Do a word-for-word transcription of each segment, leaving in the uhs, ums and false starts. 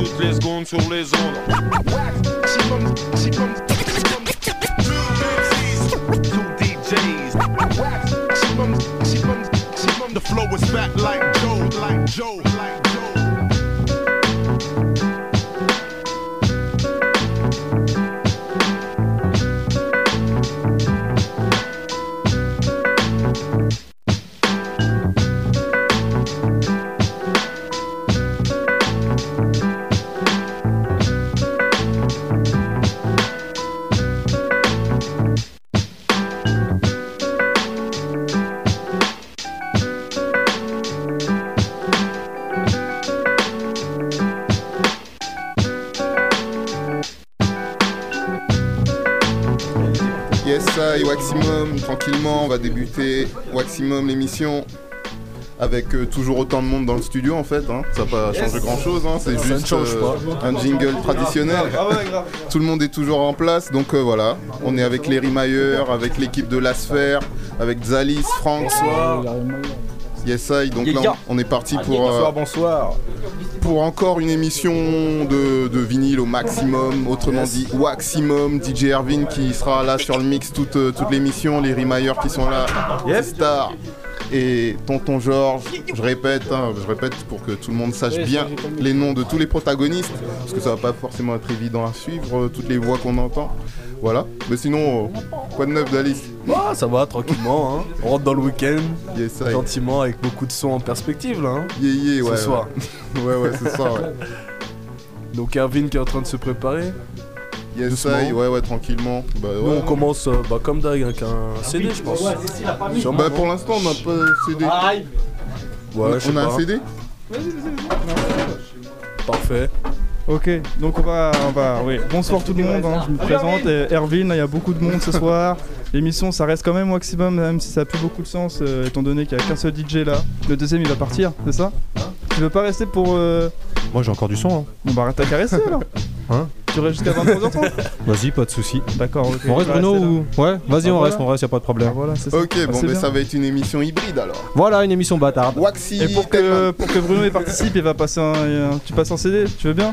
toutes les secondes sur les ondes. Maximum, maximum, two D Js. Maximum, maximum, maximum. The flow is back like Joe, like Joe, like Joe. Et Waximum, tranquillement, on va débuter Waximum l'émission avec euh, toujours autant de monde dans le studio en fait, hein. Ça n'a pas changé yes. grand chose, hein. C'est ça juste euh, un jingle traditionnel. Tout le monde est toujours en place, donc euh, voilà, on est avec les Rimailleurs, avec l'équipe de La Sphère, avec Zalis, Franck. Bonsoir. Yes, I. Donc là on, on est parti pour, euh, bonsoir, bonsoir. pour encore une émission de, de vinyle au maximum, autrement yes. dit Waximum, D J Erwin qui sera là sur le mix toute, toute l'émission, les Rimailleurs qui sont là, yes. Star et Tonton Georges, je répète, hein, je répète pour que tout le monde sache bien les noms de tous les protagonistes, parce que ça va pas forcément être évident à suivre, toutes les voix qu'on entend. Voilà, mais sinon, euh, quoi de neuf d'Alice? Bah ça va, tranquillement, hein. On rentre dans le week-end, yes, gentiment, avec beaucoup de sons en perspective là, hein. Yeah, yeah, ce ouais, soir. Ouais, ouais, c'est ça, ouais. Donc Erwin qui est en train de se préparer. Yes, I, ouais, ouais, tranquillement. Bah, ouais, Nous on ouais. commence euh, bah, comme d'hab avec un C D, je pense. Sûrement, bah pour l'instant on n'a pas de C D. Ouais, on, je sais on a pas. un C D. Vas-y, vas-y. Parfait. Ok, donc on va, on va, oui. Bonsoir tout le monde, hein. Je me présente, Erwin, il y a beaucoup de monde ce soir. L'émission ça reste quand même maximum, même si ça a plus beaucoup de sens, euh, étant donné qu'il n'y a qu'un seul D J là. Le deuxième il va partir, c'est ça? Tu veux pas rester pour... Euh... Moi j'ai encore du son, hein. Bon bah t'as qu'à rester alors. Hein? Tu restes jusqu'à vingt-trois heures trente? Vas-y, pas de soucis. D'accord, ok. On reste Bruno ou... Ouais, vas-y ah, on voilà. reste, on reste, y'a pas de problème. Ah, voilà, c'est ça. Ok, ah, bon, mais bien. ça va être une émission hybride alors. Voilà, une émission bâtarde. Waxy. Et pour que, pour que Bruno y participe, il va passer un, un... Tu passes un C D, tu veux bien?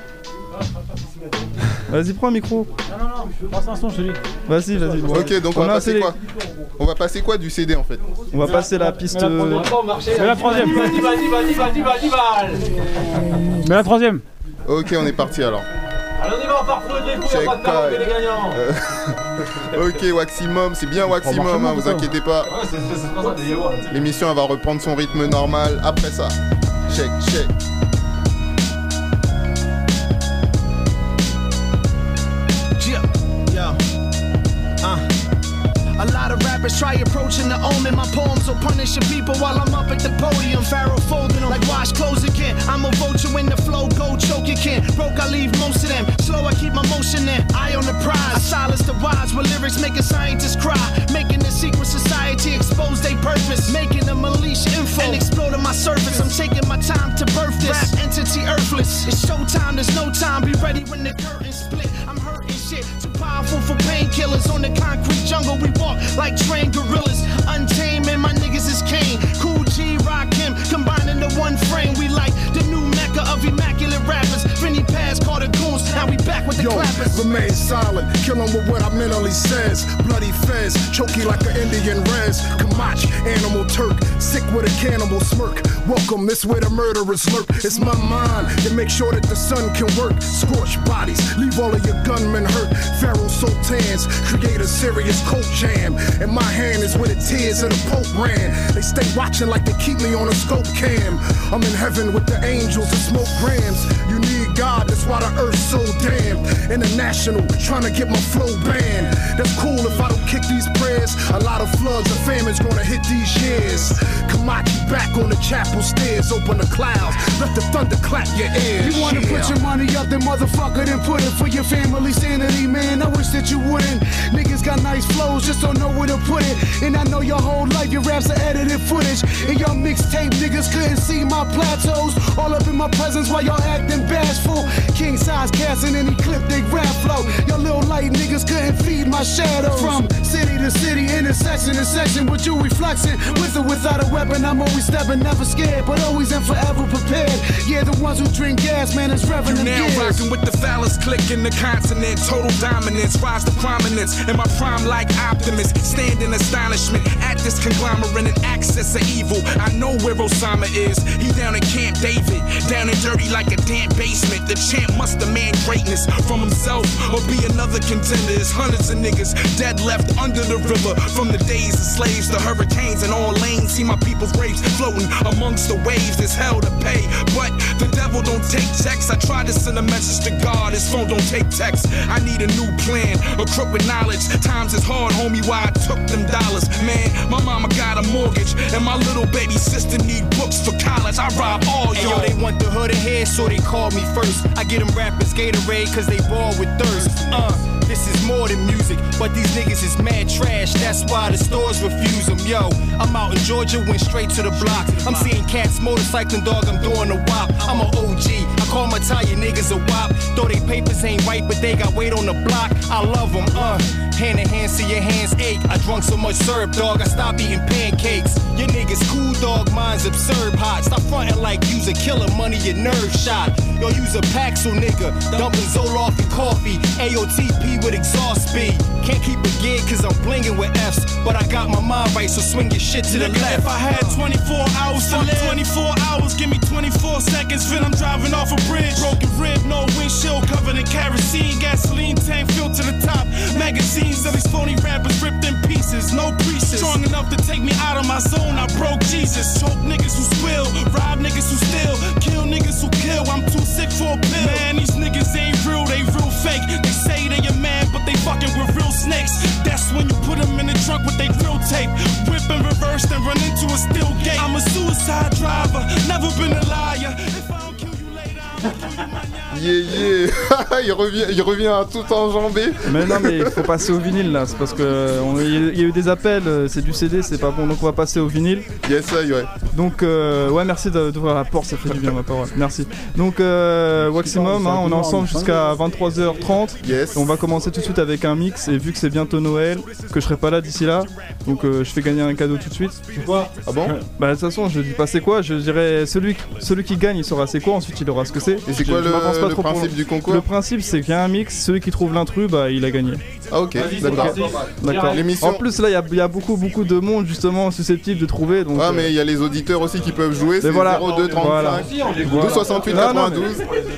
Vas-y, prends un micro. Non, non, non, passe un son, je te dis. Vas-y, vas-y. Bon. Ok, donc on, on va passer quoi? On va passer quoi du C D en fait? On va passer la piste. Mais la troisième. Vas-y, vas-y, vas-y, vas-y, vas-y, vas-y. Mais la troisième. Ok, on est parti alors. Allez, on y va, on part pour le défaut, il n'y a pas de talent, les gagnants. Euh... ok, Waximum, c'est bien Waximum, hein, vous inquiétez pas. Ouais, c'est, c'est, c'est pas ça, des l'émission elle va reprendre son rythme normal après ça. Check, check. A lot of rappers try approaching the omen. My poems will punish your people while I'm up at the podium. Pharaoh folding them like wash clothes again. I'm a vulture when the flow go choke you can. Broke, I leave most of them. Slow, I keep my motion in. Eye on the prize. I silence the wise with lyrics making scientists cry. Making the secret society expose their purpose. Making them unleash info and exploding my surface. I'm taking my time to birth this rap entity earthless. It's showtime, there's no time. Be ready when the curtains split. I'm hurting shit. Too powerful for painkillers. On the concrete jungle we walk like trained gorillas, untamed, and my niggas is Kane. Cool G, Rock him, combining the one frame. We like the new mecca of immaculate rappers. Vinny Paz, Carter Goons, now we back with the Yo, clappers. Remain silent, kill him with what I mentally says. Bloody fez, choky like an Indian res. Kamach, animal Turk, sick with a cannibal smirk. Welcome, this where the murderers lurk. It's my mind to make sure that the sun can work. Scorch bodies, leave all of your gunmen hurt. Pharaoh sultans, create a serious coat jam. And my hand is where the tears of the Pope ran. They stay watching like they keep me on a scope cam. I'm in heaven with the angels and smoke grams. You need God, that's why the earth's so damn. International, trying to get my flow banned. That's cool if I don't kick these prayers. A lot of floods and famines gonna hit these years. Kamachi back on the chapel stairs. Open the clouds, let the thunder clap your ears. You wanna yeah. put your money up, then motherfucker, then put it for your family sanity, man. I wish that you wouldn't. Niggas got nice flows, just don't know where to put it. And I know your whole life your raps are edited footage. And your mixtape niggas couldn't see my plateaus. All up in my presence while y'all acting bashful. King size casting and ecliptic rap flow. Your little light niggas couldn't feed my shadows. From city to city, intersection to section, with you reflexing. With or without a weapon, I'm always stepping, never scared, but always and forever prepared. Yeah, the ones who drink gas, man, is revenant. You now Rockin' with the phallus click in the continent. Total dominance, rise to prominence. In my prime like Optimus, stand in astonishment at this conglomerate and access of evil. I know where Osama is. He down in Camp David, down and dirty like a damn basement. The champ must demand greatness from himself or be another contender. There's hundreds of niggas dead left under the river from the days of slaves to hurricanes and all lanes. See my people's graves floating amongst the waves. There's hell to pay, but the devil don't take checks. I tried to send a message to God, his phone don't take text. I need a new plan, a crook with knowledge. Times is hard, homie, why I took them dollars. Man, my mama got a mortgage, and my little baby sister need books for college. I rob all hey, y'all. Yo, they want the hood ahead, so they call me first. I get them rappers Gatorade, cause they ball with thirst. Uh, this is more than music, but these niggas is mad trash. That's why the stores refuse them. Yo, I'm out in Georgia, went straight to the block. I'm seeing cats motorcycling, dog, I'm doing a wop. I'm a O G, I call my Italian niggas a wop. Though they papers ain't right, but they got weight on the block. I love them, uh. Hand in hand, see your hands ache. I drunk so much syrup, dog, I stopped eating pancakes. Your niggas cool, dog, mine's absurd hot. Stop frontin' like you's a killer, money your nerve shot. Yo, use a Paxil nigga, dumping Zoloft and coffee. A O T P with exhaust speed. Can't keep a gig cause I'm blingin' with F's. But I got my mind right, so swing your shit to the Nigga, left. if I had twenty-four hours to live, twenty-four hours, give me twenty-four seconds, then I'm driving off a bridge. Broken rib, no windshield, covered in kerosene. Gasoline tank filled to the top. Magazines of these phony rappers ripped in pieces. No preachers strong enough to take me out of my zone. I broke Jesus. Choke niggas who spill, rob niggas who steal, kill niggas who kill. I'm too sick for a pill. Man, these niggas ain't real, they real fake. They say they a man, but they fucking with real snakes. That's when you put them in the trunk with they drill tape. Whip and reverse, then run into a steel gate. I'm a suicide driver, never been a liar. If I don't kill you later, I'll kill you my Yeah, yeah. il, revient, il revient à tout enjambé. Mais non, mais il faut passer au vinyle là, c'est parce que on, il y a eu des appels, c'est du C D, c'est pas bon, donc on va passer au vinyle. Yes, ça, ouais. Donc, euh, ouais, merci d'ouvrir la porte, ça fait du bien ma parole, merci. Donc, euh, Waximum, hein, on est ensemble jusqu'à vingt-trois heures trente. Yes. On va commencer tout de suite avec un mix, et vu que c'est bientôt Noël, que je serai pas là d'ici là, donc euh, je fais gagner un cadeau tout de suite. C'est quoi? Ah bon? Bah, de toute façon, je dis pas c'est quoi, je dirais celui, celui qui gagne, il saura c'est quoi, ensuite il aura ce que c'est. Et c'est quoi le, le principe du concours? Le principe, c'est qu'il y a un mix, celui qui trouve l'intrus, bah il a gagné. Ah ok, d'accord. D'accord. L'émission... En plus là, il y, y a beaucoup beaucoup de monde justement susceptible de trouver. Donc, ah mais il y a les auditeurs aussi qui peuvent jouer, c'est voilà. zéro deux trente-cinq Voilà. douze soixante-huit quatre-vingt-douze.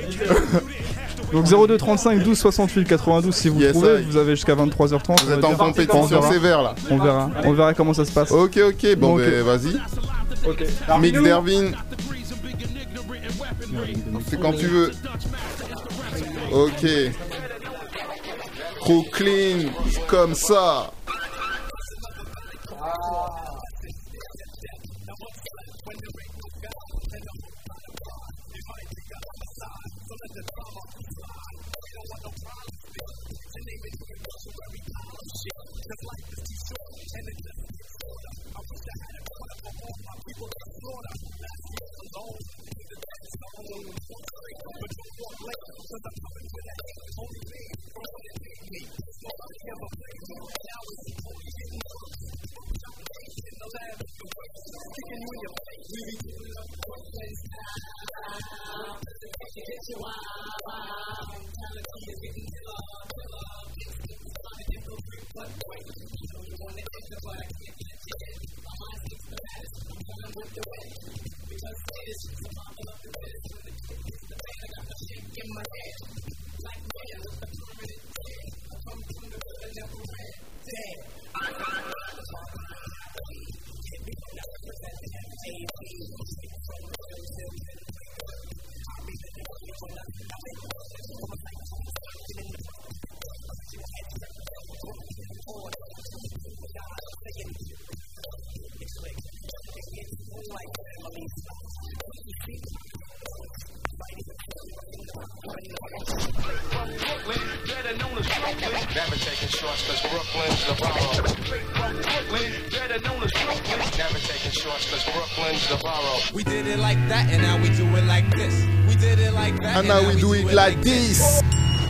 Donc zéro deux trente-cinq douze soixante-huit quatre-vingt-douze si vous yes, trouvez, I. vous avez jusqu'à vingt-trois heures trente. Vous êtes en compétition sévère là. On verra, on verra comment ça se passe. Ok ok, bon, bon bah okay. Vas-y. Okay. Mix d'Ervin. C'est quand tu veux. Ok. Trop clean, comme ça. Never taking shorts cause Brooklyn's the borough. Brooklyn, better known as Brooklyn. Never taking shorts cause Brooklyn's the borough. We did it like that and now we do it like this. We did it like that and, and now, now we, we do, do it, it like, like this.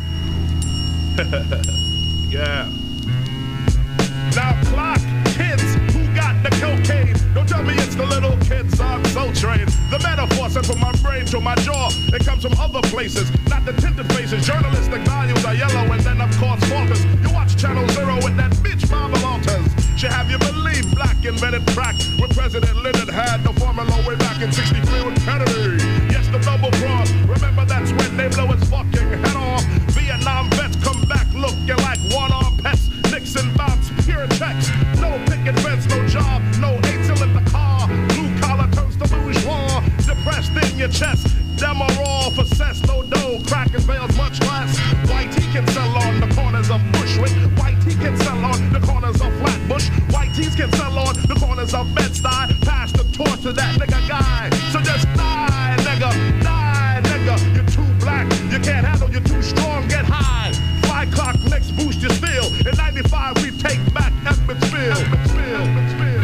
Yeah. Now clock kids who got the cocaine. Don't tell me it's the little kids, I'm so trained. The metaphor sent from my brain to my jaw. It comes from other places, not the tinted face. faces. Journalistic values are yellow, and then of course falters. You watch Channel Zero with that bitch Bible Alters. She have you believe black invented crack when President Lyndon had the formula way back in sixty-three with Kennedy. Yes, the double cross. Remember that's when they blow his fucking head off. Vietnam vets come back looking like one-armed pets. Nixon bounce, pure checks. No picket fence, no job, no eight-till in the car. Blue collar turns to bourgeois. Depressed in your chest. Them are all for cess, no dough. Crackers bales much less. White he can sell on the corners of Bushwick. White he can sell on the corners of Flatbush. White tees can sell on the corners of Bed-Stuy. Pass the torch to that nigga guy. So just die, nigga, die, nigga. You're too black, you can't handle, you're too strong, get high. Fly clock, next boost your steel. In ninety-five we take back Edmondsville. Edmondsville. Edmondsville.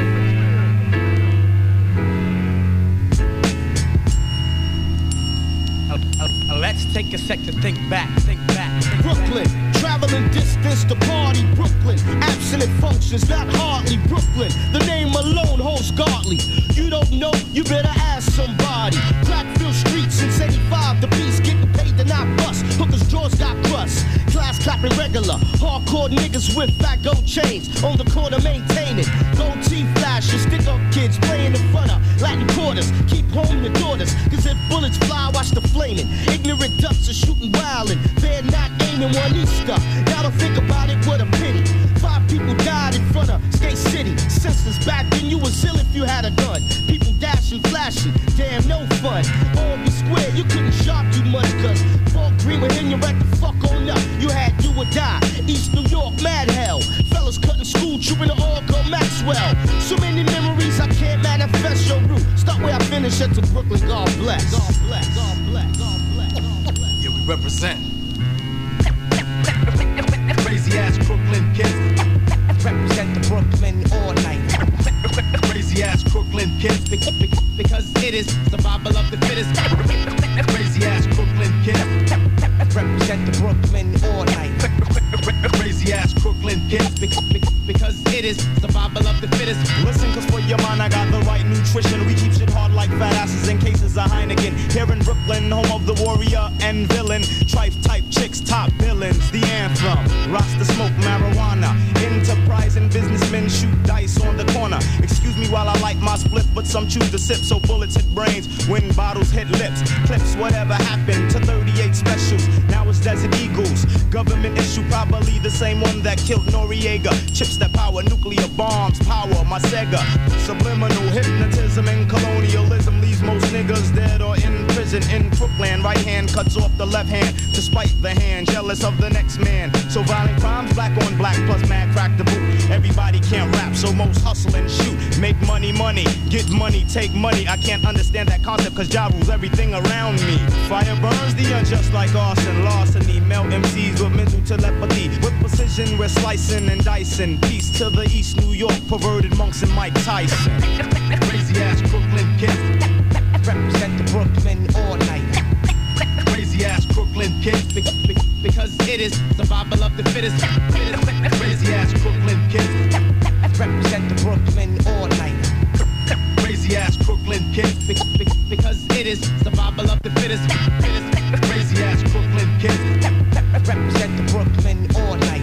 Uh, let's take a sec to think back, think back. Think Brooklyn, back. traveling distance to party. Brooklyn, absent functions, not hardly. Brooklyn, the name alone holds godly. You don't know, you better ask somebody. Blackfield Street since eighty-five, the beast getting paid to not bust. Hookers' jaws got crust. Class clapping regular. Hardcore niggas with fat gold chains. On the corner maintaining. Gold teeth flashing. Stick up kids playing in front of Latin quarters. Keep home your daughters. Cause if bullets fly, watch the flaming. Ignorant ducks are shooting wildin'. They're not aiming one Easter. Now to think about it, what a pity. Five people died in front of Skate City. Senseless back then, you was ill if you had a gun. People dashing, flashing. Damn, no fun. Albee Square, you couldn't shop too much. Cause Fort Greene would hit you right the fuck on up. You had do or die. East New York, mad hell. Fellas cutting school, trooping to all go Maxwell. So many memories I can't manifest your route. Start where I finish at to Brooklyn, God bless. God bless, God bless, God bless, God bless. Yeah, we represent. Crazy ass Brooklyn kids. Represent the Brooklyn all night. Crazy ass Brooklyn kids. Because it is survival of the fittest. Crazy ass Brooklyn kids. Represent the Brooklyn all night. Crazy ass Brooklyn kids. Because it is survival of the fittest. Listen, cause for your mind I got the right nutrition. We keep shit hard like fat asses in cases of Heineken. Here in Brooklyn, home of the warrior and villain. Trife type chicks, top villains, the anthem. Rasta smoke marijuana. Enterprising businessmen shoot dice on the corner. Excuse me while I light my split, but some choose to sip so bullets hit brains when bottles hit lips. Clips, whatever happened to thirty-eight specials. Now it's Desert Eagles. Government issue, probably the same one that killed Noriega. Chips that power nuclear bombs, power my Sega. Subliminal hypnotism and colonialism leaves most niggas dead or in prison in Brooklyn. Right hand cuts off the left hand to spite the hand, jealous of the next man. So violent crimes, black on black, plus mad crack the boot. Everybody can't rap, so most hustle and shoot. Make money, money, get money, take money. I can't understand that concept cause Ja rules everything around me. Fire burns the unjust like arson, larceny. Melt M Cs with mental telepathy. With precision we're slicing and dicing. Peace to the East New York, perverted monks and Mike Tyson. Crazy ass Brooklyn kids. Represent the Brooklyn all night. Crazy ass Brooklyn kids. Because it is survival of the fittest. Crazy ass Brooklyn kids. Represent the Brooklyn all night. Crazy ass Brooklyn kids. Because it is survival of the fittest. Crazy ass Brooklyn kids. Represent the Brooklyn all night.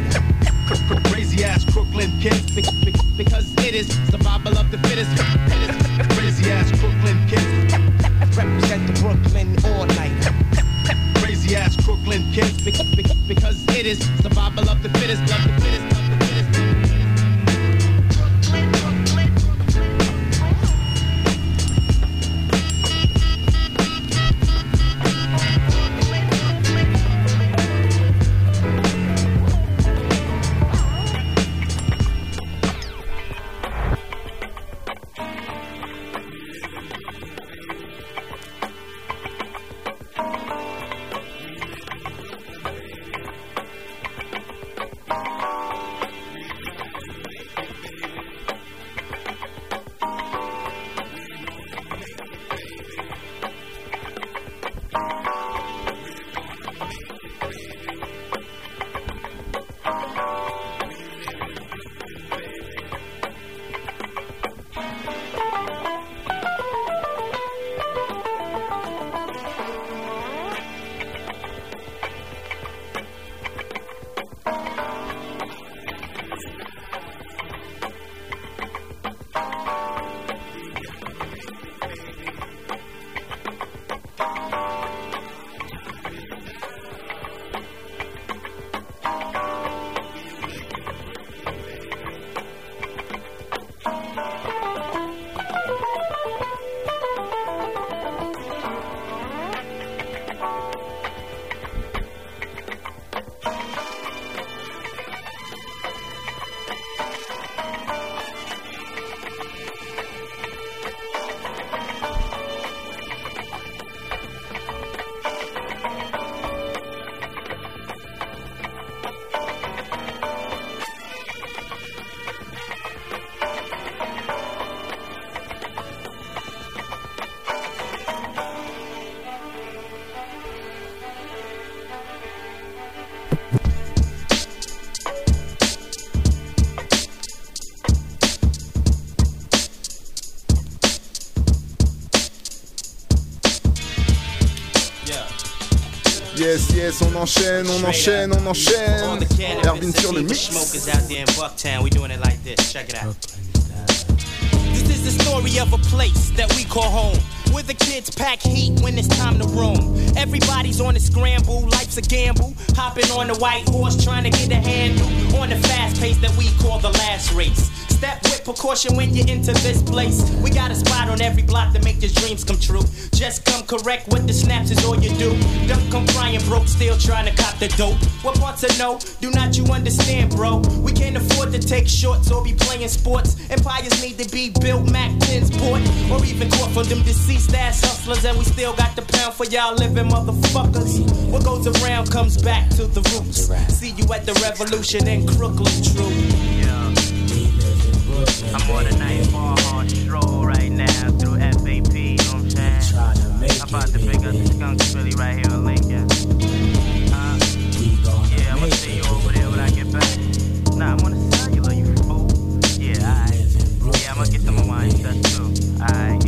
Crazy ass Brooklyn kids. Because it is survival of the fittest. Crazy ass Brooklyn kids. Represent the Brooklyn all night. Crazy ass Brooklyn kids. Because it is survival of the fittest. Of the fittest. Of the fittest. Yes, on enchaîne, on enchaîne, on enchaîne. Erwin sur le mix. Smokers out there in Bucktown, we doing it like this. Check it out. This is the story of a place that we call home, where the kids pack heat when it's time to roam. Everybody's on a scramble, life's a gamble. Hopping on the white horse, trying to get a handle on the fast pace that we call the last race. Step with precaution when you enter this place. We got a spot on every block to make your dreams come true. Just come correct with the snaps is all you do. Don't come crying broke, still trying to cop the dope. What parts of no? Do not you understand, bro? We can't afford to take shorts or be playing sports. Empires need to be built, Mac tens bought, or even caught from them deceased ass hustlers. And we still got the pound for y'all living motherfuckers. What goes around comes back to the roots. See you at the revolution in Crooklyn, true. Yeah. I'm on a nightfall hard stroll right now through F A P, you know what I'm saying? I'm about to pick up the skunk Philly right here in Lincoln. Uh, yeah, I'm gonna see you over there when I get back. Nah, I'm on the cellular, you fool. Yeah, alright. Yeah, I'm gonna get some Hawaiian stuff too. Alright,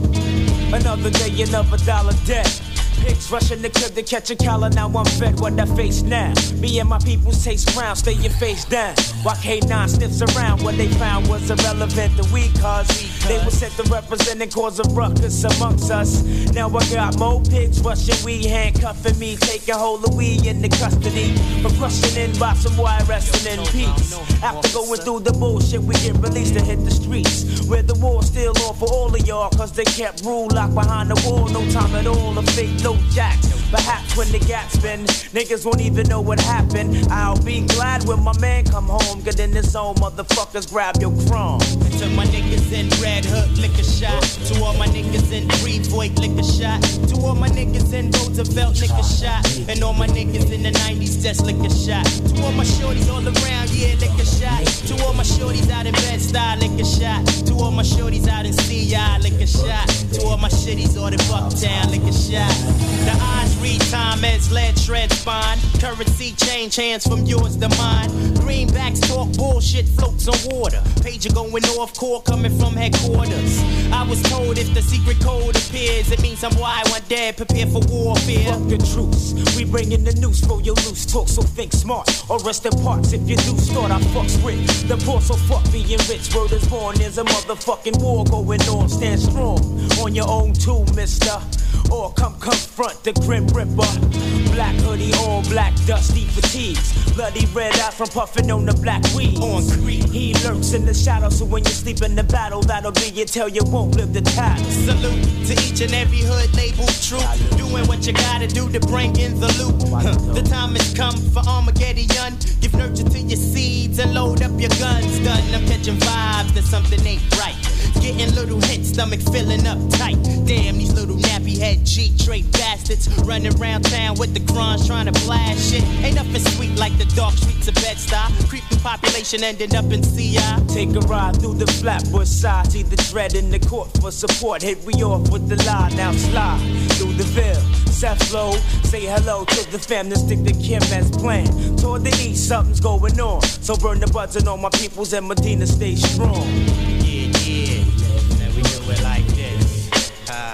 easy. Another day, another dollar debt. Pigs rushing the crib to catch a collar. Now I'm fed what I face now. Me and my people taste brown, staying face down. While K nine sniffs around, what they found was irrelevant to we cause they were sent to represent and cause a ruckus amongst us. Now I got more pigs rushing, we handcuffing me, taking hold of we into custody. From questioning by some wire wrestling in peace. After going through the bullshit, we get released to hit the streets. Where the war's still on for all of y'all, cause they kept rule locked behind the wall. No time at all to fake no jacks. Perhaps when the gap's been, niggas won't even know what happened. I'll be glad when my man come home. Get in the zone, motherfuckers, grab your chrome. And to my niggas in Red Hook, lick a shot. To all my niggas in Frevoy, lick a shot. To all my niggas in Roosevelt, lick a shot. And all my niggas in the nineties, just lick a shot. To all my shorties all around, yeah, lick a shot. To all my shorties out in Bed-Stuy, lick a shot. To all my shorties out in C I, lick a shot. To all my shitties all in Bucktown, lick a shot. The eyes read time as lead shred spine. Currency change hands from yours to mine. Greenbacks talk bullshit, floats on water. Pager going off core coming from headquarters. I was told if the secret code appears, it means I'm why one dead, prepare for warfare. Fuck the truce, we bringing the noose for your loose talk, so think smart or rest in parts. If you do start, I fucks with the poor, so fuck being rich. Word is born, there's a motherfucking war going on. Stand strong on your own too, mister. Or come confront the Grim Ripper. Black hoodie, all black, dusty fatigues. Bloody red eyes from puffing on the black weed. On Crete, he lurks in the shadows, so when you sleep in the battle, that'll be your tell you won't live the tide. Salute to each and every hood labeled true. Doing what you gotta do to bring in the loot. Huh. The time has come for Armageddon. Give nurture to your seeds and load up your guns. Done, I'm catching vibes that something ain't right. Getting little hits, stomach filling up tight. Damn, these little nappy head G-trade bastards running around town with the grunge trying to blast shit. Ain't nothing sweet like the dark streets of Bed-Stuy. Creep through population ending up in C I. Take a ride through the Flatbush side. See the dread in the court for support. Hit we off with the lie, now slide through the Ville. Seth Low, say hello to the fam that stick to Kim as planned. Toward the east, something's going on. So burn the buds on my peoples and Medina stay strong. Yeah, yeah, and we do it like this. Uh,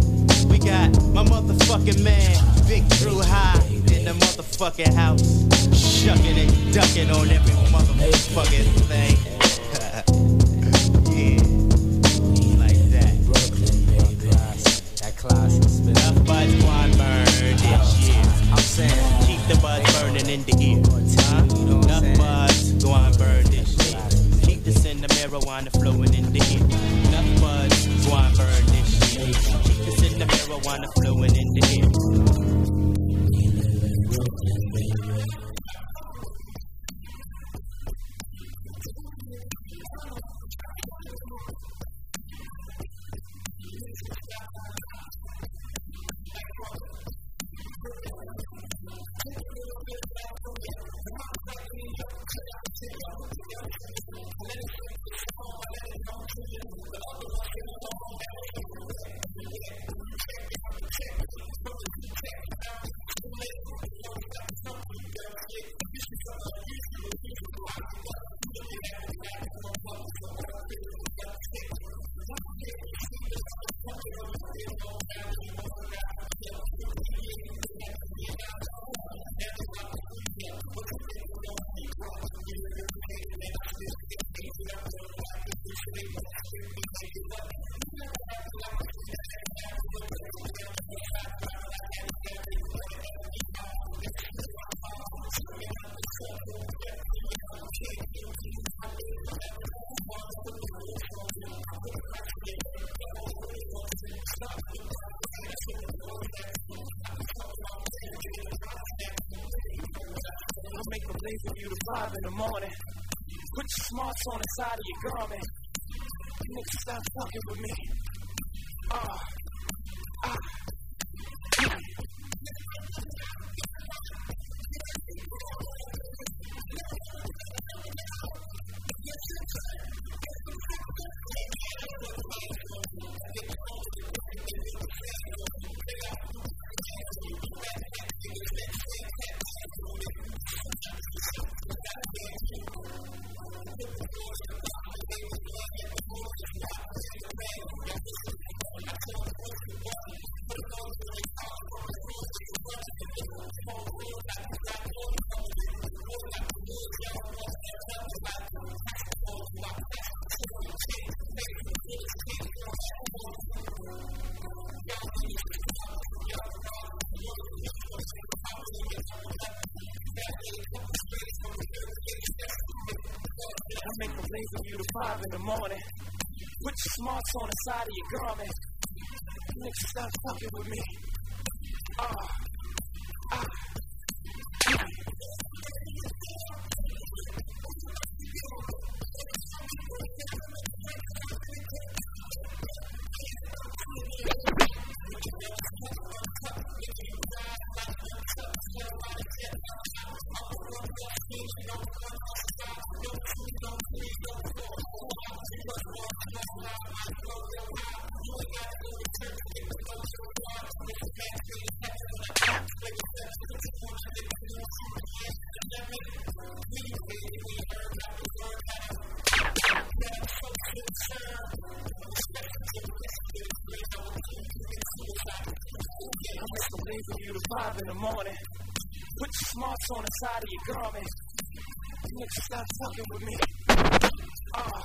we got my motherfucking man, Big Drew High, in the motherfucking house. Shucking and ducking on every motherfucking thing. Yeah, like that. Brooklyn, baby. That classic spit. Enough buds go on burn this year. I'm saying, keep the buds burning in the ear. Huh? Enough buds go on burn this year. Keep this in the marijuana flowing in the ear. Enough buds go on burn this year. Keep this in the marijuana flowing in the ear. blaze of you to five in the morning. Put your smarts on the side of your garment. Niggas stop fucking with me. Ah, ah. I make the blaze of you to five in the morning. Put your smarts on the side of your garment. Niggas stop fucking with me. Ah, ah. You to five in the morning. Put your smarts on the side of your garment. Niggas stop fucking with me. Ah.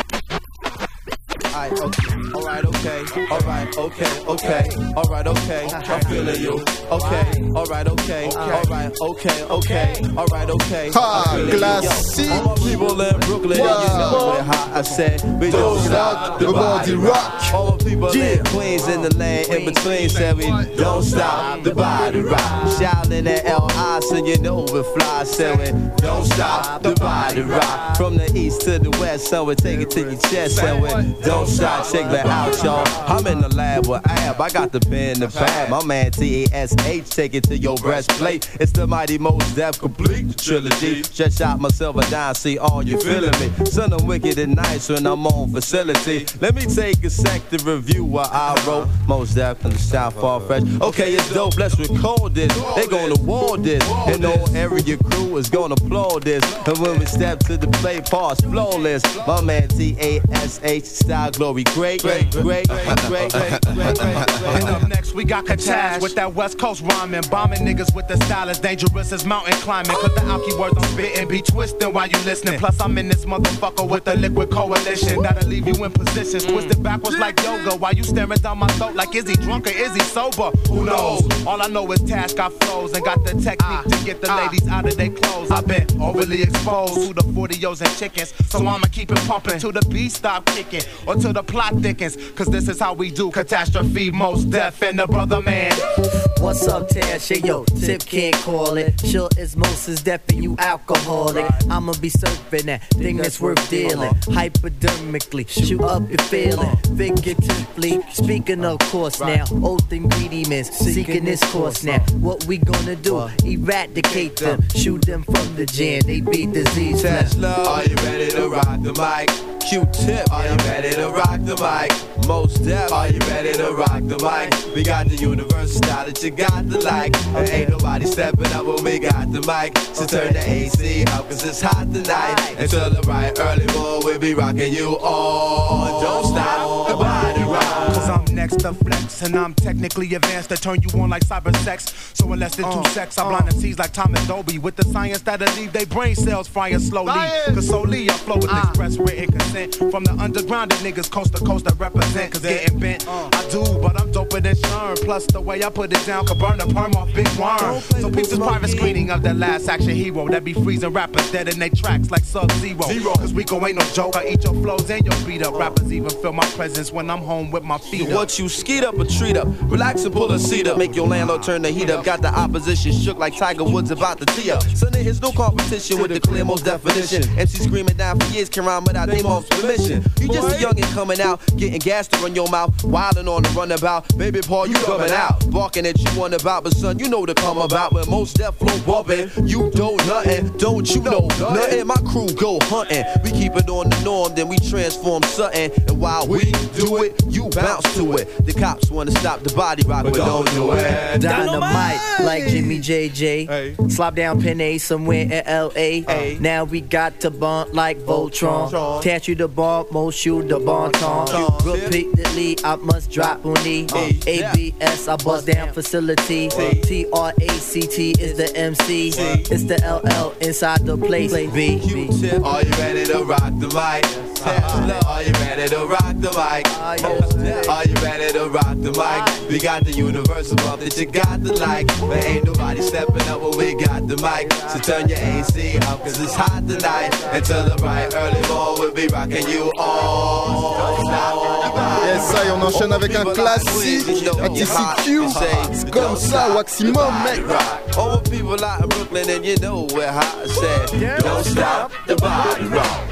Alright, okay, alright, okay, alright, okay, okay, alright, okay, I'm feeling you, okay, alright, okay, alright, okay, okay, alright, okay, Ha, classique. All my people in Brooklyn, you know we're hot, I said, we don't stop the body rock. All my people in Queens in the lane in between said we don't stop the body rock. Shouting at L I, so you know we fly, said we don't stop the body rock. From the east to the west, so we take it to your chest, said we don't stop, check that out, y'all. I'm in the lab with Ab, I got the pen, the pad. My man T A S H, take it to your breastplate. It's the mighty Mos Def complete trilogy. Stretch out my silver dime, see all you feeling me. Son, I'm wicked and nice when I'm on facility. Let me take a sec to review what I wrote. Mos Def and the South Far Fresh. Okay, it's dope, let's record this. They gonna war this, and no area crew is gonna applaud this. And when we step to the plate, pause flawless. My man T A S H, style glory, great, great, great, great, great, great, great. And up next we got Katash with that West Coast rhyming, bombing niggas with the style as dangerous as mountain climbing. Cause the alky words I'm spitting be twisting while you listening. Plus I'm in this motherfucker with the liquid coalition that'll leave you in positions twisted backwards like yoga while you staring down my throat like is he drunk or is he sober? Who knows? All I know is Tash got flows and got the technique to get the ladies out of their clothes. I've been overly exposed to the forty-os and chickens, so I'ma keep it pumping till the beat stop kicking or till the plot thickens. Cause this is how we do catastrophe, Mos Def and the brother man. What's up, Tash? Hey, yo, Tip can't call it. Sure as Moses Def and you alcoholic. I'ma be surfing that thing that's worth dealing. Hypodermically, shoot up your feeling. Figuratively, speaking of course now. Oath ingredients, seeking this course now. What we gonna do? Eradicate them, shoot them from the jam. They be disease. Tesla, are you ready to rock the mic? Q-Tip, are you ready to rock the mic? Mos Def, are you ready to rock the mic? We got the universal style that you got to like. And ain't nobody stepping up when we got the mic. So turn the A C up cause it's hot tonight. Until the right early morning we'll be rocking you all. Don't stop the body rock. Cause I'm next to flex and I'm technically advanced to turn you on like cyber sex. So in less than two secs I blind M Cs like Thomas Dolby with the science that'll leave they brain cells frying slowly. Cause solely I flow with express written consent from the underground niggas coast to coast that represent. Cause getting bent I do, but I'm doper than Sherm. Plus the way I put it down could burn the perm off Big Worm. So peep this private screening of the last action hero that be freezing rappers dead in they tracks like Sub-Zero. Cause Rico ain't no joke, I eat your flows and your beat up. Rappers even feel my presence when I'm home with my feet up. What don't you skeet up or treat up? Relax and pull a seat up. Make your landlord turn the heat up. Got the opposition shook like Tiger Woods about to tee up. Son, there is no competition with the clear most definition. M C screaming down for years can rhyme without their mom's permission. You just a youngin' coming out, getting gas to run your mouth, wildin' on the runabout. Baby Paul, you coming out, barking at you on about, but son, you know to come about. When most death flow bumpin', you don't nothing, don't you know nothing? My crew go hunting, we keep it on the norm, then we transform something. And while we do it, you bounce to it. The cops wanna stop the body rock, but don't do it. Dynamite, like Jimmy J J. Hey. Slop down Pen A somewhere in L A. Hey. Now we got to bump like Voltron. Catch you the bomb, most you the bon ton. Repeatedly, I must drop on E. A B S, I bust down facility. T R A C T is the M C. It's the L L inside the place. B. Are you ready to rock the mic? Are you ready to rock the mic? Are you ready to rock the mic? We got the universal bump that you got to like. But ain't nobody stepping up when we got the mic. So turn your A C up cause it's hot tonight. Until the bright early morning we'll be rocking you on. Yes, ça y est, on enchaîne avec un classique. A T C Q, c'est comme ça, Waximum, mec. All the people out in Brooklyn and you know where I said, don't stop the body rock.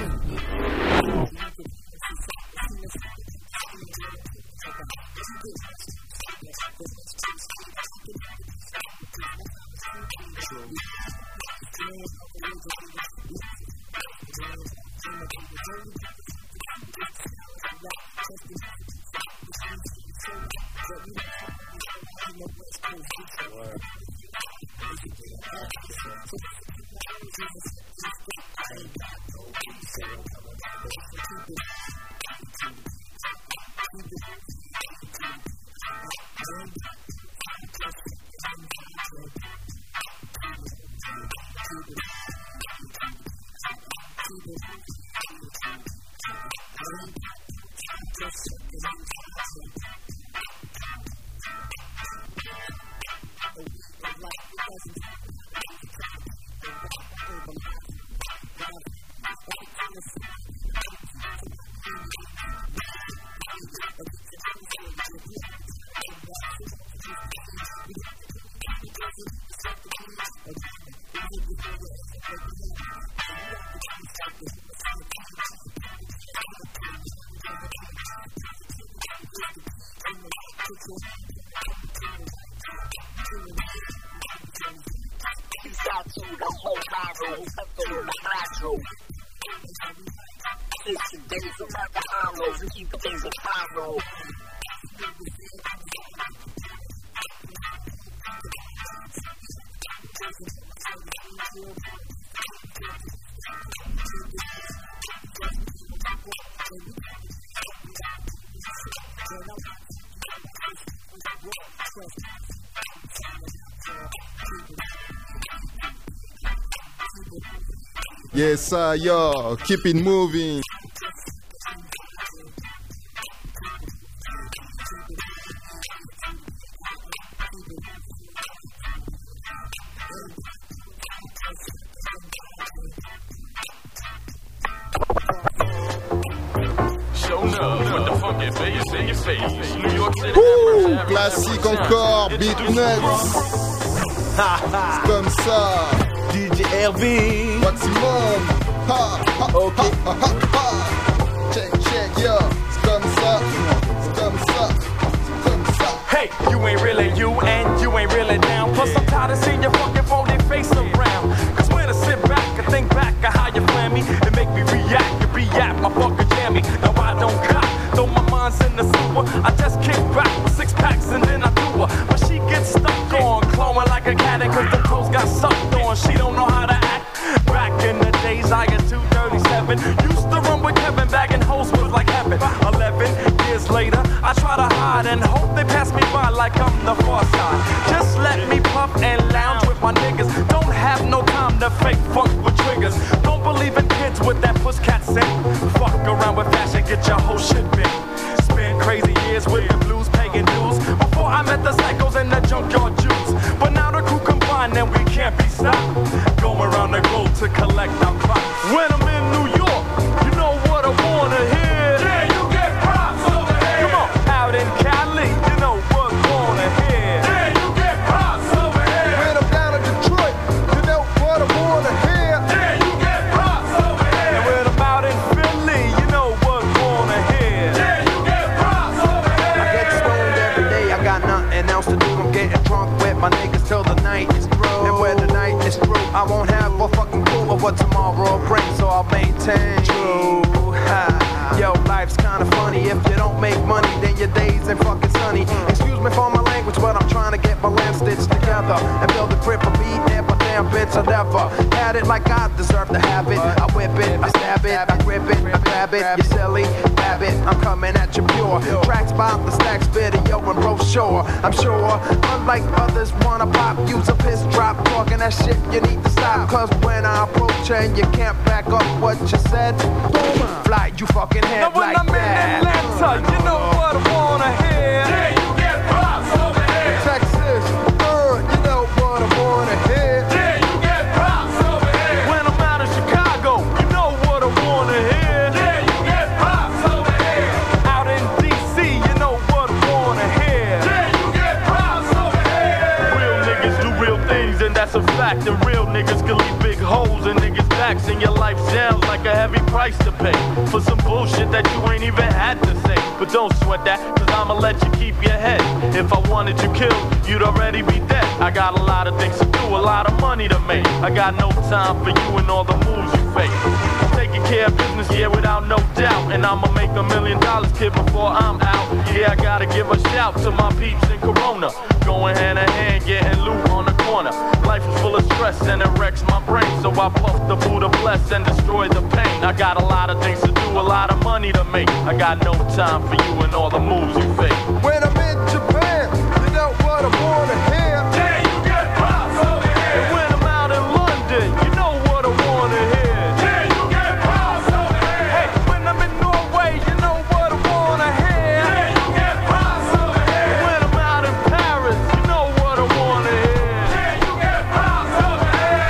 Yes, sir, yo, keep it moving. Ouh, classique encore, Beat Nuts. C'est comme ça. D J Ervin, Waximum. Ha, ha, ok. Ha, ha, ha. Check, check, yo. C'est comme ça. C'est comme ça. C'est comme ça. Hey, you ain't really you and you ain't really down. Plus, I'm tired of seeing your fucking phony face around. Cause when I sit back and think back of how you plan me, it make me react and react my fucking jammy. Now I don't cop, though my mind's in the sewer. I just kick back with six packs and then I do her. But she gets stuck on, clawing like a cat, cause the clothes got sucked on. She don't know how to act. Back in the days, I got two thirty-seven. Used to run with Kevin, bagging hoes was like heaven. Eleven years later, I try to hide and hope they pass me by like I'm the far side. Just let me puff and lounge with my niggas. Don't have no time to fake funk with triggers. Don't believe in kids with that puss cat scent. Fuck around with fashion, get your whole shit bent. Spent crazy years with the blues, paying dues. Before I met the psychos and the junkyard Jews. But now the crew combined and we can't be stopped. Going around the globe to collect our props. When I'm in New York, you know what I wanna hear. Yeah, you get props over here. Come on, out in Cali. don't have a fucking clue of what tomorrow brings, so I'll maintain. True. Ha. Yo, life's kinda funny. If you don't make money, then your days ain't fucking sunny. Excuse me for my language, but I'm trying to get my land stitched together and build a grip of beat. And my damn bitch, I never had it like I deserve to have it. I whip it, I stab it, I grip it, I grab it. You silly rabbit, I'm coming at you pure. Tracks by the stacks, video and brochure. I'm sure, unlike others, wanna pop, use a piss drop, talking that shit. You need to stop, cause when I approach and you can't back up what you said, boom, fly you fucking head now when like I'm that. in Atlanta, you know what I wanna hear. Yeah, you get props over here. Texas, uh, you know what I wanna hear. Yeah, you get props over here. When I'm out of Chicago, you know what I wanna hear. Yeah, you get props over here. Out in D C, you know what I wanna hear. Yeah, you get props over here. Real niggas do real things, and that's a fact. And real niggas can leave big holes in niggas' backs, and your life sounds like a heavy price to pay for some bullshit that you ain't even had to say. But don't sweat that, cause I'ma let you keep your head. If I wanted you killed, you'd already be dead. I got a lot of things to do, a lot of money to make. I got no time for you and all the moves you fake. I'm taking care of business, yeah, without no doubt. And I'ma make a million dollars, kid, before I'm out. Yeah, I gotta give a shout to my peeps in Corona. Going hand in hand, getting loot on the corner. Life is full of stress and it wrecks my brain. So I puff the Buddha bless and destroy the pain. I got a lot of things to do, a lot of money to make. I got no time for you and all the moves you fake. When I'm in Japan, you know what I wanna hear. Yeah, you get props over here. And when I'm out in London, you know what I wanna hear. Yeah, you get props over here. Hey, when I'm in Norway, you know what I wanna hear. Yeah, you get props over here. When I'm out in Paris, you know what I wanna hear. Yeah, you get props over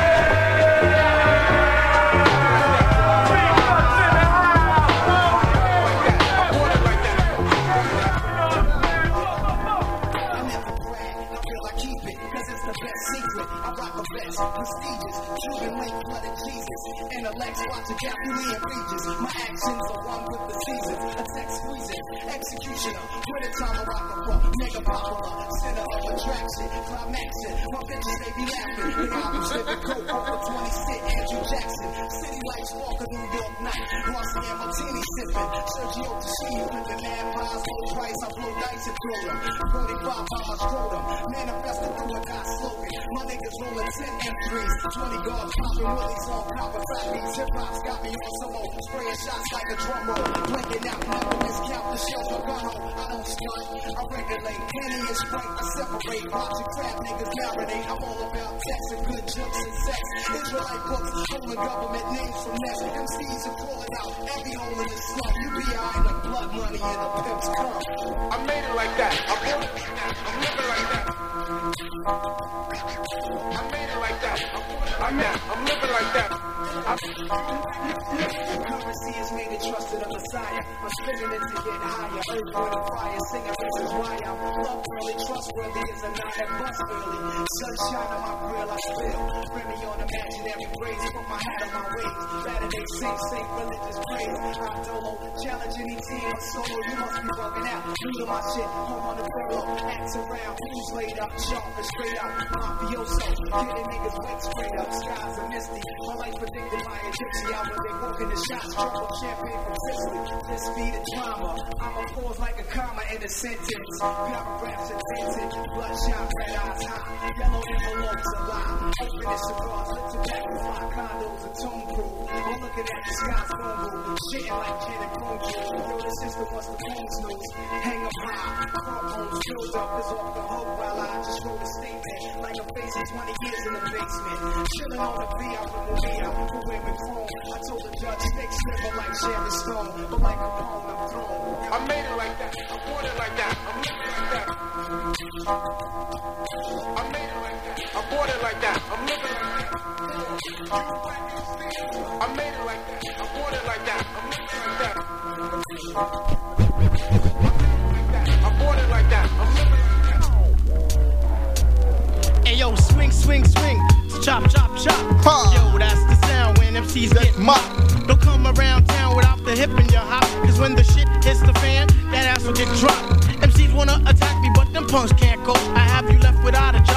prestigious, Cuban link blooded Jesus, intellects watching Capulian regions. My actions are one with the seasons, a text squeezing, executioner, winter time I rock a fuck, mega popular, center of attraction, climaxing, my bitches they be laughing, the album slipping coke over twenty-six, Andrew Jackson, city lights walk a New York night, Rossi and Martini sipping, Sergio Tashini flipping, mad pies, low price, I blow dice and throw them, forty-five by my scrotum, manifesting through a God slogan, my niggas rolling ten M threes, twenty guards popping willies on copper beats, hip hop's got me on some more, spraying shots like a drum roll, blinking out, never miscount the shells, my gun hole, I don't stunt, I regulate, Henny and Sprite, I separate, watching crap niggas marinate, I'm all about sex and good jokes and sex, Israelite books, holding government names from next, M Cs are calling out, every hole in the slum, you be eyeing the blood money and the pimps come. I made it like that, I bought it like that, I'm living like that. I made it like that, I'm that, I'm living like that. Currency is made and trusted a Messiah. I'm spinning it to get higher. Earth, wind, and fire. Singing reasons why I'm love really trustworthy as a night at bus early. Sunshine on my grill, I spill. Remy on imaginary braids. Put my hat on my waist. Saturday sing, sing religious praise. I'm dolo, challenging E T and solo. You must be bugging out. New to my shit, home on the pillow. Acts around, who's laid up, sharp and straight up. Mafioso, getting niggas wake straight up. Skies are misty. My life predicted by a gypsy out when they walk in the shots. Drop up champagne from Sicily. This speed of drama. I'ma pause like a comma in a sentence. Paragraphs indented. Bloodshot, red eyes high. Yellow envelopes a lie. Open the cigars, lit tobacco, fly condos and tone proof. I'm looking at the sky's phone booth. Shitting like Ken and Boom Juice. Yo, the system wants the phone snooze. Hang up high. Car bones filled up is off the hook while I just wrote a statement. Like I'm facing twenty years in the basement. Chilling on the V out with movie out. Who wearing chrome. I told the judge, stick sliver like Sharon Stone. But like a poem, I'm thrown. I made it like that, I bought it like that, I'm living like that. I made it like that, I bought it like that, I'm living like that. I made it like that, I bought it like that, I'm living like that. I bought it like that, I'm living like that. Hey yo, swing, swing, swing, chop, chop, chop. Ha. Yo, that's the sound when M Cs get mopped. Don't come around town without the hip in your hop. Cause when the shit hits the fan, that ass will get dropped. M Cs wanna attack me, but them punks can't go. I have you left without a job.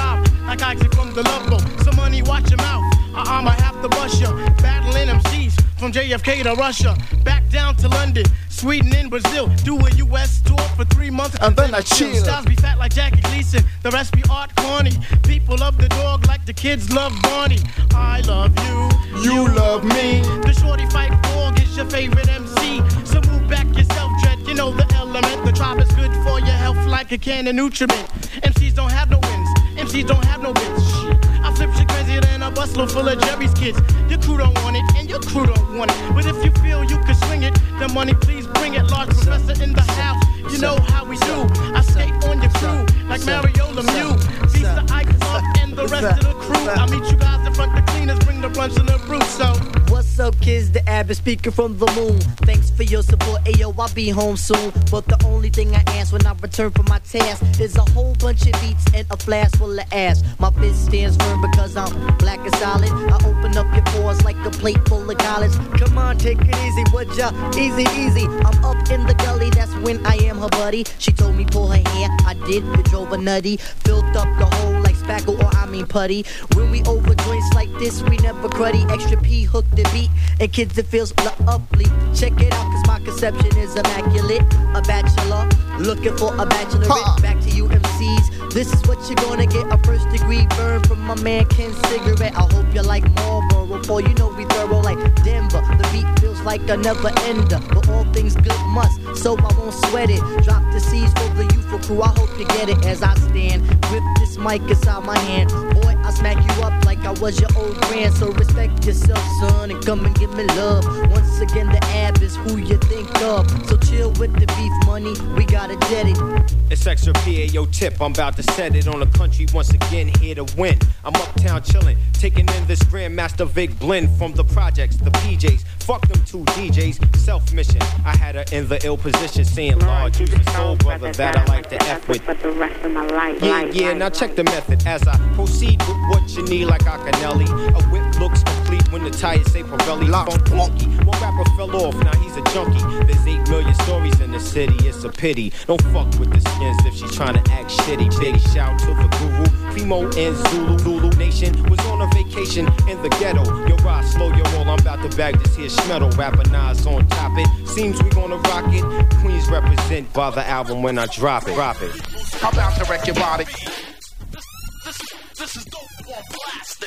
like Isaac from the Love Boat. Some money, watch your mouth. I I'ma have to bust ya. Battling M Cs from J F K to Russia, back down to London, Sweden and Brazil. Do a U S tour for three months and then I chill. Styles be fat like Jackie Gleason, the rest be art corny. People love the dog like the kids love Barney. I love you, you love me. The shorty fight dog is your favorite M C. So move back yourself, Dread. You know the element. The tribe is good for your health like a can of nutriment. M Cs don't have no wins. M Cs don't have no bits. Shit. I flip shit crazier than a busload full of Jerry's kids. Your crew don't want it, and your crew don't want it. But if you feel you can swing it, then money please bring it. Large professor in the house, you know how we do. I skate on your crew like Mario Lemieux. Beats the Ike up and the rest of the crew. I meet you guys in front, the cleaners bring the blunts and the brew. So what's up, kids? The average speaker from the moon. Thanks for your support. Ayo, I'll be home soon. But the only thing I ask when I return from my task is a whole bunch of beats and a flask full of ass. My fist stands firm because I'm black and solid. I open up your pores like a plate full of college. Come on, take it easy, would ya? Easy, easy. I'm up in the gully, that's when I am her buddy. She told me pull her hair, I did. It drove her nutty. Filled up the hole like spackle or I mean putty. When we over joints like this, we never cruddy. Extra P hook the beat, and kids it feels lovely. Check it out, cause my conception is immaculate. A bachelor, looking for a bachelorette. Back to you M Cs, this is what you're gonna get. A first degree burn from my man Ken Cigarette. I hope you like Marlboro, for you know we thorough like Denver. The beat feels like a never ender, but all things good must, so I won't sweat it. Drop the C's for the youthful crew, I hope you get it. As I stand with this mic inside my hand, boy, I smack you up like I was your old friend. So respect yourself, son, and come and give me love. Once again, the ab is who you think of. So chill with the beef money, we gotta jet it. It's extra P A, yo tip, I'm about to set it on the country once again, here to win. I'm uptown chillin', taking in this Grandmaster Vic blend from the projects, the P Js. Fuck them two D Js, self-mission. I had her in the ill position, saying, Lord, you the soul brother that I like to F with. For the rest of my life. Yeah, life, yeah, life, now life. Check the method as I proceed with what you need like Acanelli. A whip looks complete when the tires say Pirelli. Funk funky, one rapper fell off, now he's a junkie. There's eight million stories in the city, it's a pity. Don't fuck with the skins if she's trying to act shitty. Big shout to the guru, Primo and Zulu. Zulu Nation was on a vacation in the ghetto. Yo, ride slow your roll, I'm about to bag this here schmetal. Rapper Nas on top it, seems we gonna rock it. Queens represent by the album when I drop it. Drop it. I'm about to wreck your body. This, this, this is dope on plastic.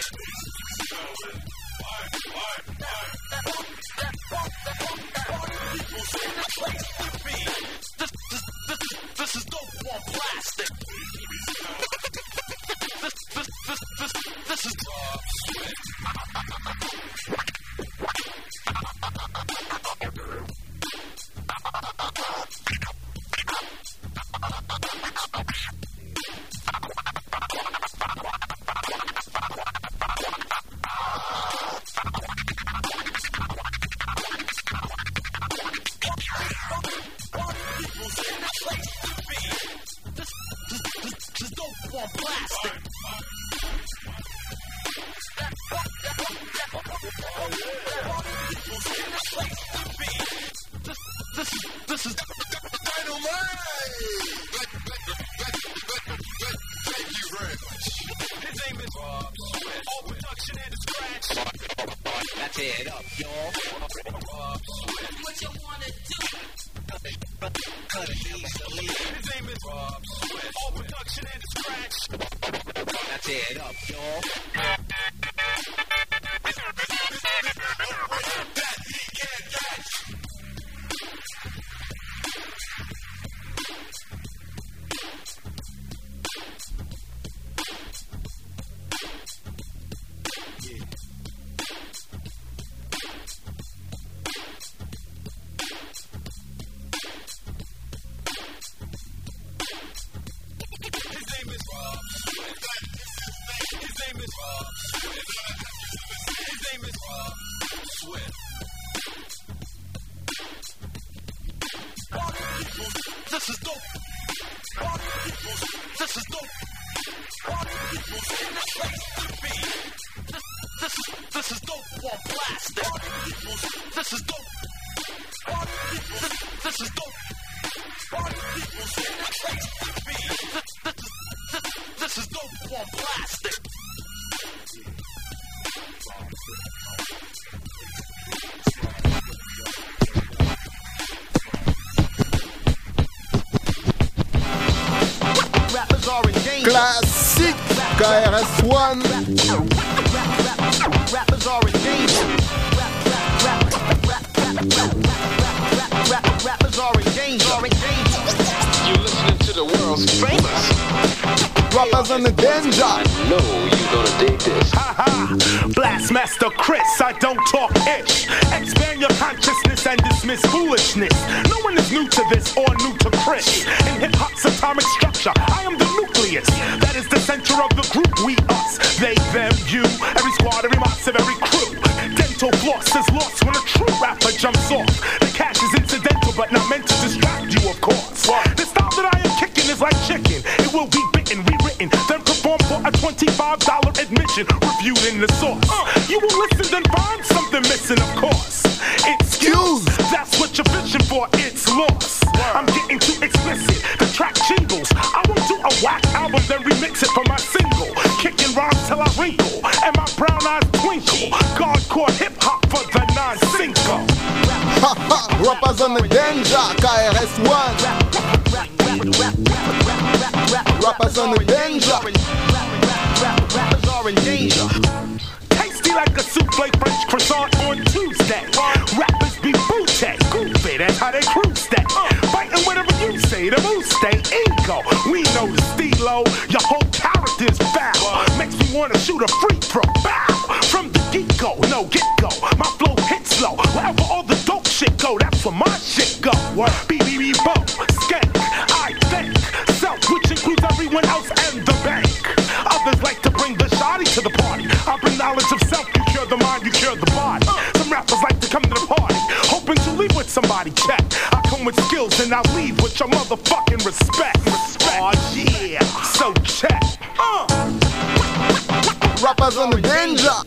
This, this, this, this is dope on plastic. This, this, this, this, this is drop sweat. This is dope. This is dope. This, this is this is dope on plastic. This is dope. This, this is dope. This, this, this, this This is dope on plastic. Classique K R S One. Rappers are in danger. Rappers are in danger. You're listening to the world's famous. Rappers on the danger. I know you're gonna dig this. Ha ha! Blastmaster Chris, I don't talk ish. Expand your consciousness and dismiss foolishness. No one is new to this or new to Chris. In hip hop's atomic structure, I am the nucleus. That is the center of the group. We, us, they, them, you. Every squad, every moss of every crew. Dental floss is lost when a true rapper jumps off. The cash is incidental, but not meant to distract you, of course. The style that I am kicking is like chicken. It will be bitten, rewritten, then performed for a twenty-five dollar admission. Reviewed in the source. Uh, you will listen, then find something missing, of course. Excuse, that's what you're fishing for. It's lost. I'm getting too explicit. The track jingles. I won't do a whack album, then remix it for my single. Kicking rhymes till I wrinkle and my brown eyes twinkle. Hardcore hip hop for the non-single. Ha ha, rappers on the danger. K R S One. Rappers on the danger. Rappers are in danger. Tasty like a souffle French croissant on Tuesday. Rappers be booty, goofy, that's how they cruise stay. Fighting whatever you say, the moves stay ego. We know the stilo, your whole character's foul. Makes me wanna shoot a free throw, bow. From the get-go, no get-go. My flow hits slow, wherever all the dope shit go, that's where my shit go. B B B Bo, skank, I think. Self, which includes everyone else and the bank. Others like to bring the shoddy to the party. I bring knowledge of self, you cure the mind, you cure the body. Some rappers like to come to the party, hoping to leave with somebody, check. I come with skills and I leave with your motherfucking respect. Respect. Oh yeah, so check. Uh. Rappers on the danger.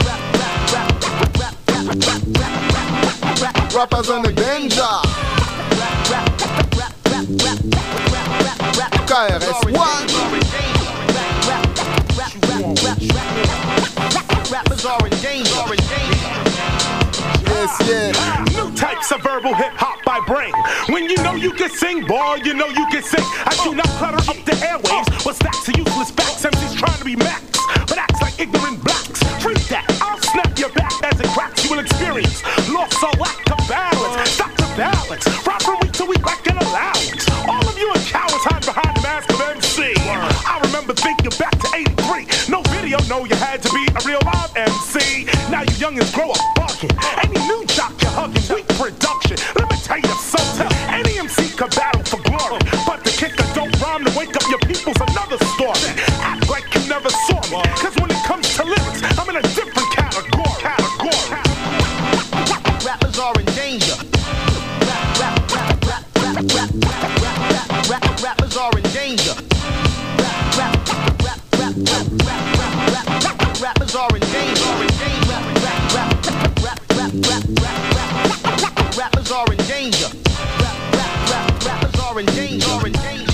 Rappers on the danger. K R S One. Rappers are in danger. Yes, yeah. New types of verbal hip hop I bring. When you know you can sing, boy, you know you can sing. I do not clutter up the airwaves with stacks of useless facts. M Cs trying to be max, but acts like ignorant blacks. Free that, I'll snap your back as it cracks. You will experience loss or lack of balance. Stop the balance, rock from week to week like an allowance. All of you are cowards hide behind the mask of M C. I remember thinking back to eighty-three. No video, no, you had to be a real live M C. Now you youngins grow up bugging. Any new jock you're hugging, weak production. Let me tell you something. Any M C can battle for glory, but the kicker don't rhyme to wake up your people's another story. Act like you never saw me, cause when it comes to lyrics, I'm in a different category. category. Rappers are in danger. Rappers are in danger. Rappers are in danger. Rappers are in danger. Rappers are in danger.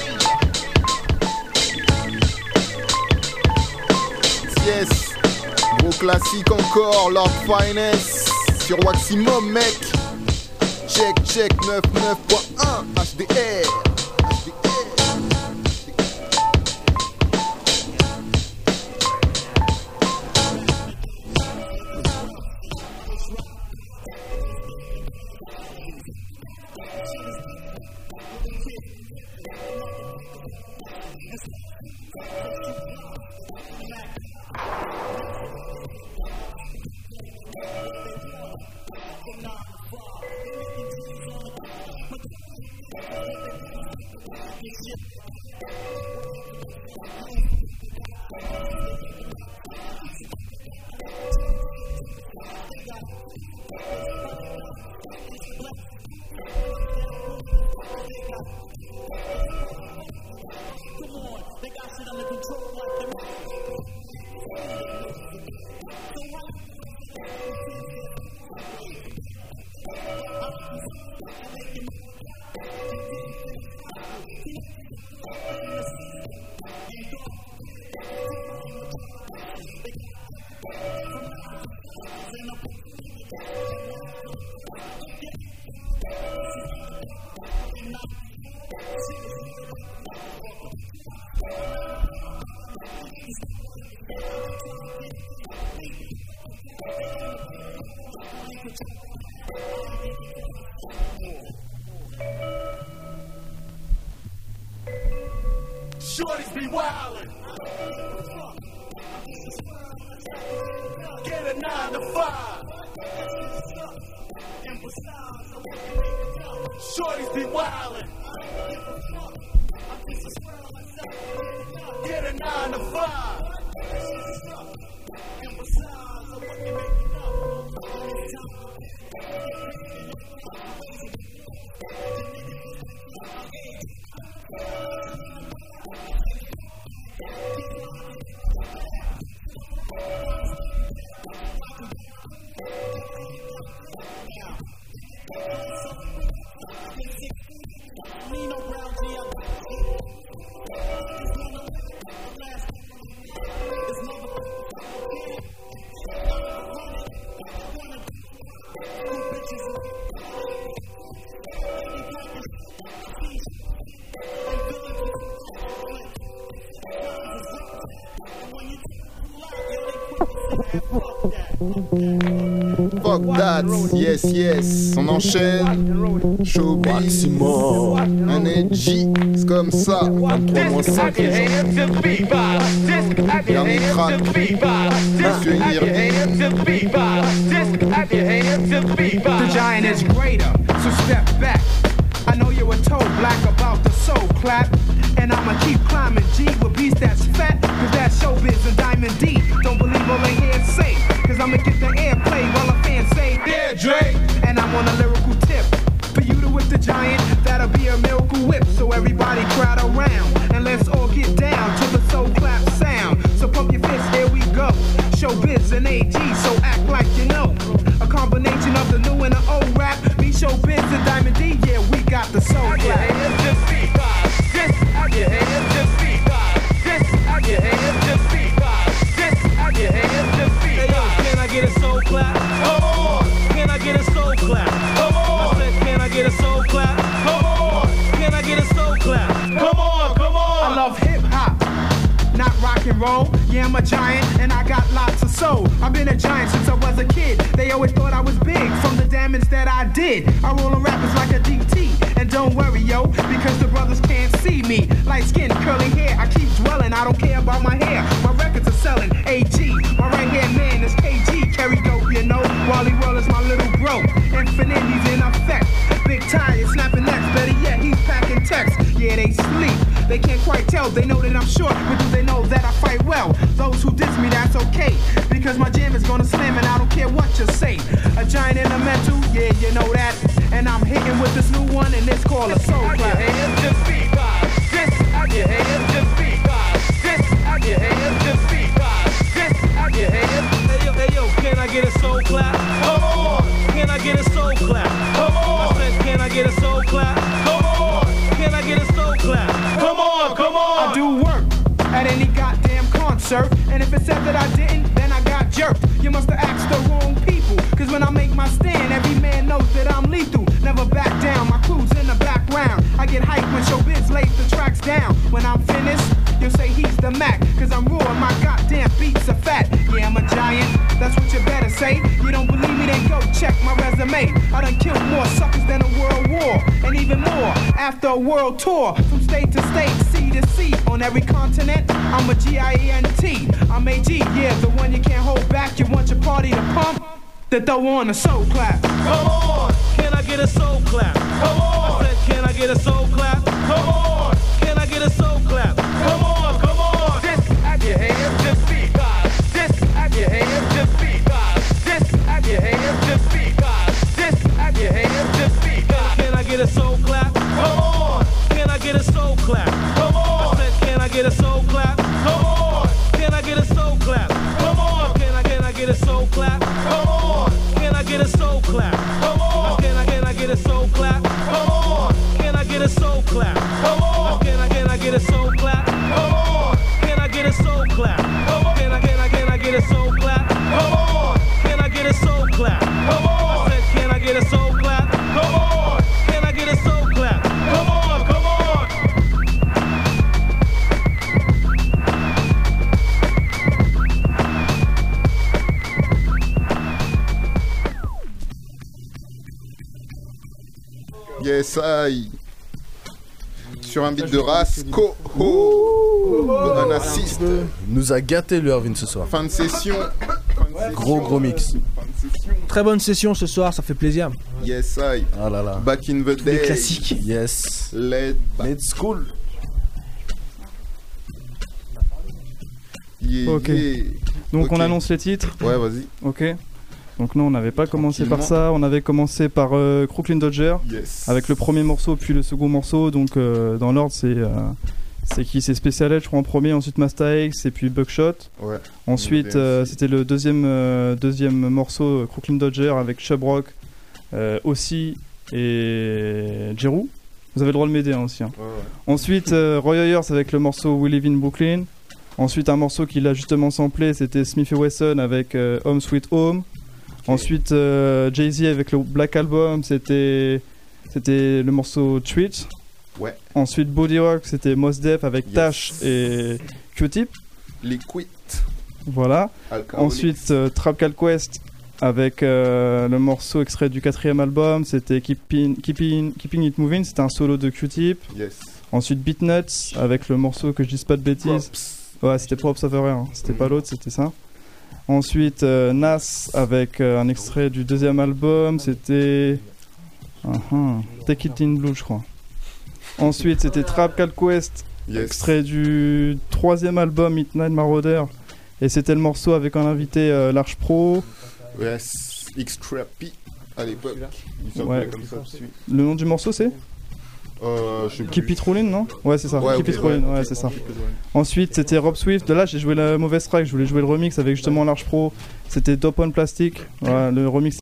Yes, gros classique encore, Lord Finest sur Waximum, mec. Check, check, quatre-vingt-neuf point un H D R. Shorties be wildin'. Get a nine to five. Shorties be wildin'. Get a nine to five. Fuck that, yes yes, on enchaîne, showbiz, un edgy, c'est comme ça, vingt-trois moins cinq, dernier track, Monsieur Irvin. The giant is greater, so step back. I know you were told black about the soul clap. And I'ma keep climbing G with beats that's fat. Cause that's showbiz and Diamond D. Don't believe all they hear say. Cause I'ma get the airplay while the fans say, yeah, Dre. And I'm on a lyrical tip. For you to whip the giant, that'll be a miracle whip. So everybody crowd around. And let's all get down to the soul clap sound. So pump your fists, here we go. Showbiz and A G, so act like you know. A combination of the new and the old rap. Me, Showbiz and Diamond D, yeah, we got the soul clap. Out your hands, just beat by. This, out your hands, just beat by. This, out your hands, just beat by. Hey yo, can I get a soul clap? Come on. Can I get a soul clap? Come on. I said, can I get a soul clap? Come on. Can I get a soul clap? Come on, come on. I love hip hop, not rock and roll. Yeah, I'm a giant and I got lots of soul. I've been a giant since I was a kid. They always thought I was big from the damage that I did. I roll on rappers like a D T. And don't worry, yo, because the brothers can't see me. Light skin, curly hair, I keep dwelling, I don't care about my hair. My records are selling, A G. My right hand man is K G. Carry dope, you know. Wally Roll is my little bro. Infinite, he's in effect. Big tie, snapping necks. Better yet, he's packing text. Yeah, they sleep. They can't quite tell. They know that I'm short, but do they know that I fight well? Those who diss me, that's okay. Because my jam is gonna slam and I don't care what you say. A giant elemental, yeah, you know that. And I'm hitting with this new one and it's called a soul clap. Out your hands, just beat by. This, out your hands, just beat by. This, out your hands, just beat by. This, out your hands. Hey yo, hey yo, can I get a soul clap? Come on. Can I get a soul clap? Come on. I said, can I get a soul clap? Come on. Can I get a soul clap? Come on, come on. I do work at any goddamn concert. And if it said that I didn't, then I got jerked. You must have asked the wrong people. Cause when I make my stand, every man knows that I'm lethal. Never back down, my crew's in the background. I get hyped when Showbiz lays the tracks down. When I'm finished, you'll say he's the Mac. Cause I'm raw and my goddamn beats are fat. Yeah, I'm a giant, that's what you better say. You don't believe me, then go check my resume. I done killed more suckers than a world war. And even more, after a world tour. From state to state, sea to sea. On every continent, I'm a G I E N T. I'm A G, yeah, the one you can't hold back. You want your party to pump? Then throw on a soul clap. Come on. Can I get a soul clap? Come on. I said, can I get a soul clap? Come on. Can I get a soul clap? Come on, come on. This, out your hands, just beat by. This, out your hands, just beat by. This, out your hands, just beat by. This, out your hands, just beat by. Can I get a soul clap? Come on. Can I get a soul clap? Come on. I said, can I get a soul clap? Come on. Can I get a soul clap? Come on. Can I, can I get a soul clap? Come on. Can I get a soul clap? Come on. Can I, can I get a soul clap? Come on. Can I get a soul clap? Come on. Can I, can I get a soul clap? Come on. Can I get a soul clap? Come on. Can I, can I, can I get a soul clap? Come on. Can I get a soul Yes, I. Sur un beat de race, Co Ho, un assist. Nous a gâté le Irvin ce soir. Fin de session. Gros gros mix. Très bonne session ce soir, ça fait plaisir. Yes, I. Ah là là. Back in the day. Les classiques. Yes. Led Let's school. Yeah, Ok. yeah. Donc Ok. on annonce les titres. Ouais, vas-y. Ok. Donc non, on n'avait pas commencé par Tranquillement. ça. On avait commencé par euh, Crooklyn Dodger Yes. avec le premier morceau puis le second morceau. Donc euh, dans l'ordre, c'est euh, c'est qui C'est Special Edge, je crois, en premier. Ensuite Masta X et puis Buckshot. Ouais. Ensuite, euh, c'était le deuxième euh, deuxième morceau, euh, Crooklyn Dodger avec Chub Rock, euh, aussi et Jeru. Vous avez le droit de m'aider hein, aussi. Hein. Ouais, ouais. Ensuite, euh, Roy Ayers avec le morceau We Live in Brooklyn. Ensuite, un morceau qu'il a justement samplé, c'était Smith and Wesson avec euh, Home Sweet Home. Ensuite, euh, Jay-Z avec le Black Album, c'était c'était le morceau Tweet. Ouais. Ensuite, Body Rock, c'était Mos Def avec Yes. Tash et Q-Tip. Liquid. Voilà. Alcoholics. Ensuite, euh, Trap Call Quest avec euh, le morceau extrait du quatrième album, c'était Keeping, Keeping, Keeping It Moving, c'était un solo de Q-Tip. Yes. Ensuite, Beat Nuts avec le morceau que je dise pas de bêtises. Ouais, c'était Props of Error, hein. C'était pas l'autre, c'était ça. Ensuite, euh, Nas avec euh, un extrait du deuxième album, c'était uh-huh. Take It in Blue, je crois. Ensuite, c'était Trap Call Quest, Yes. extrait du troisième album Midnight Marauder, et c'était le morceau avec un invité euh, Large Pro. Yes. X-Trappy à l'époque. Il s'appelait Ouais. comme ça. celui. Le nom du morceau c'est Euh, je sais Keep plus. It Rollin', non? Ouais, c'est ça. Ouais, Keep ok, It Rollin', ouais, ouais, ok. c'est ça. Keep It Rollin'. Ensuite, c'était Rob Swift. De là, j'ai joué la mauvaise track. Je voulais jouer le remix avec justement Large Pro. C'était Dope on Plastic. Voilà, le remix